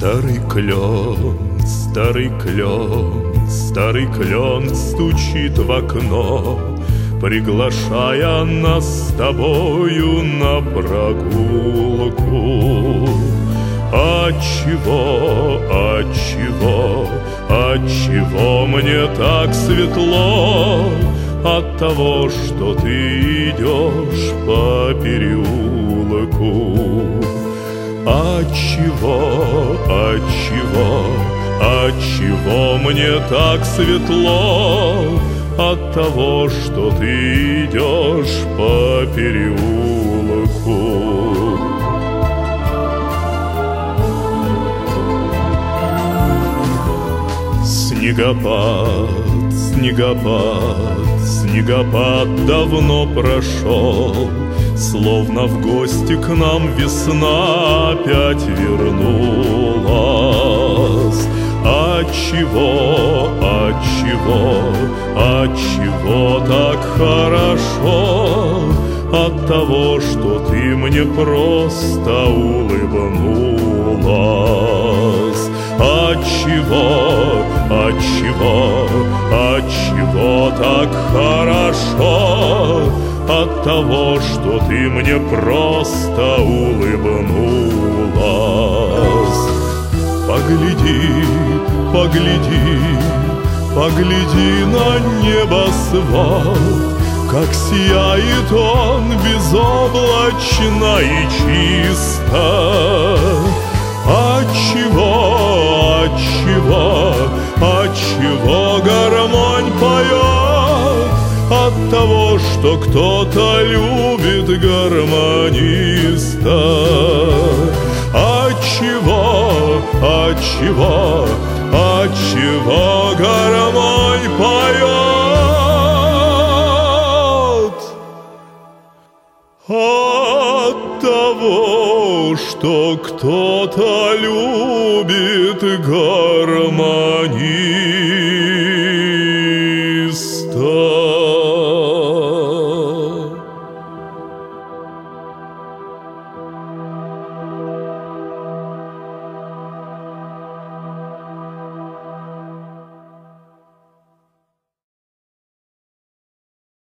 старый клен, старый клен стучит в окно, приглашая нас с тобою на прогулку. Отчего мне так светло? От того, что ты идешь по переулку. Отчего мне так светло? От того, что ты идешь по переулку. Снегопад давно прошел, словно в гости к нам весна опять вернулась. Отчего так хорошо? От того, что ты мне просто улыбнулась. Отчего так хорошо? От того, что ты мне просто улыбнулась. Погляди на небосвод, как сияет он безоблачно и чисто. Отчего гармонь поет? От того, что кто-то любит гармониста. Отчего гармонь поет? От того, что кто-то любит гармонию.